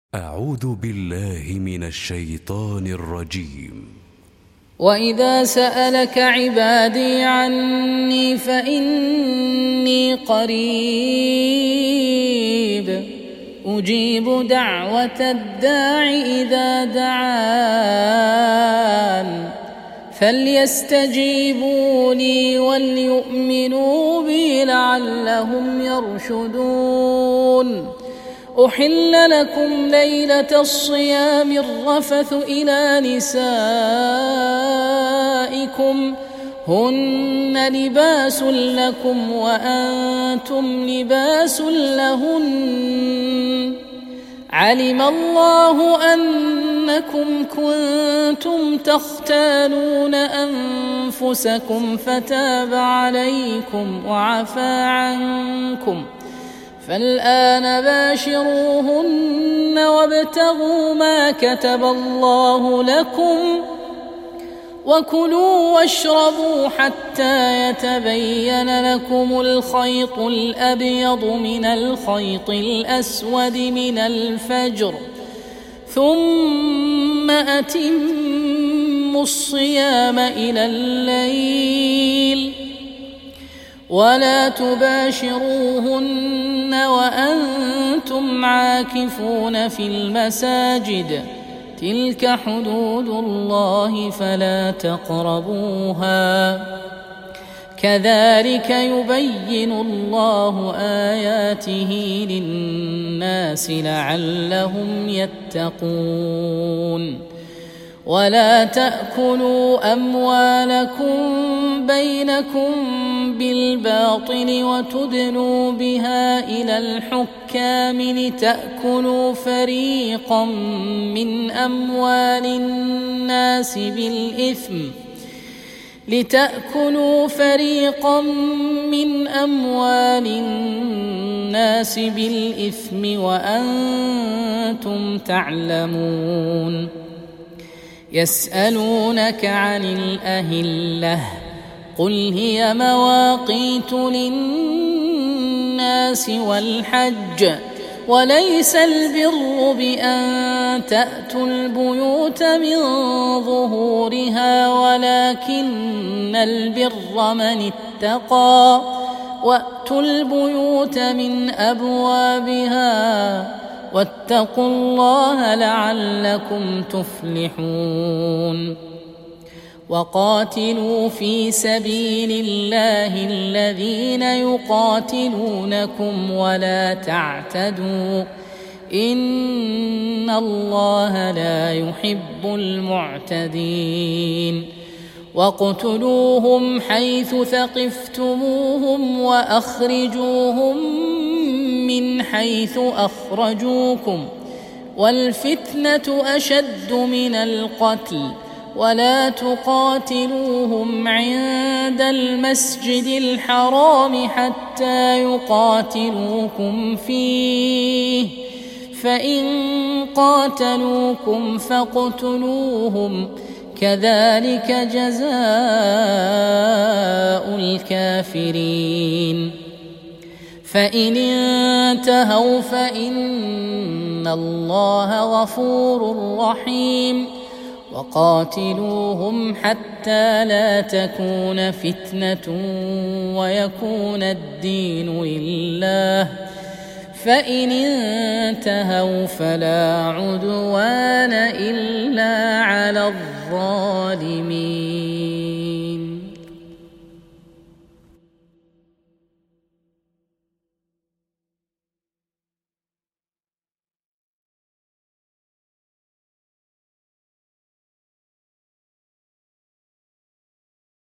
أعوذ بالله من الشيطان الرجيم. وإذا سألك عبادي عني فإني قريب أجيب دعوة الداع إذا دعان فليستجيبوا لي وليؤمنوا بي لعلهم يرشدون. أحل لكم ليلة الصيام الرفث إلى نسائكم هن لباس لكم وأنتم لباس لهن علم الله أنكم كنتم تختانون أنفسكم فتاب عليكم وعفى عنكم فالآن باشروهن وابتغوا ما كتب الله لكم وكلوا واشربوا حتى يتبين لكم الخيط الأبيض من الخيط الأسود من الفجر ثم أتموا الصيام إلى الليل ولا تباشروهن وأنتم عاكفون في المساجد تلك حدود الله فلا تقربوها كذلك يبين الله آياته للناس لعلهم يتقون. ولا تأكلوا أموالكم بينكم بالباطل وتدلوا بها إلى الحكام لتأكلوا فريقا من أموال الناس بالإثم وأنتم تعلمون. يسألونك عن الأهلة قل هي مواقيت للناس والحج وليس البر بأن تأتوا البيوت من ظهورها ولكن البر من اتقى وأتوا البيوت من أبوابها واتقوا الله لعلكم تفلحون. وقاتلوا في سبيل الله الذين يقاتلونكم ولا تعتدوا إن الله لا يحب المعتدين. واقتلوهم حيث ثقفتموهم وأخرجوهم من حيث أخرجوكم والفتنة أشد من القتل ولا تقاتلوهم عند المسجد الحرام حتى يقاتلوكم فيه فإن قاتلوكم فاقتلوهم كذلك جزاء الكافرين. فإن انتهوا فإن الله غفور رحيم. وقاتلوهم حتى لا تكون فتنة ويكون الدين لله فإن انتهوا فلا عدوان إلا على الظالمين.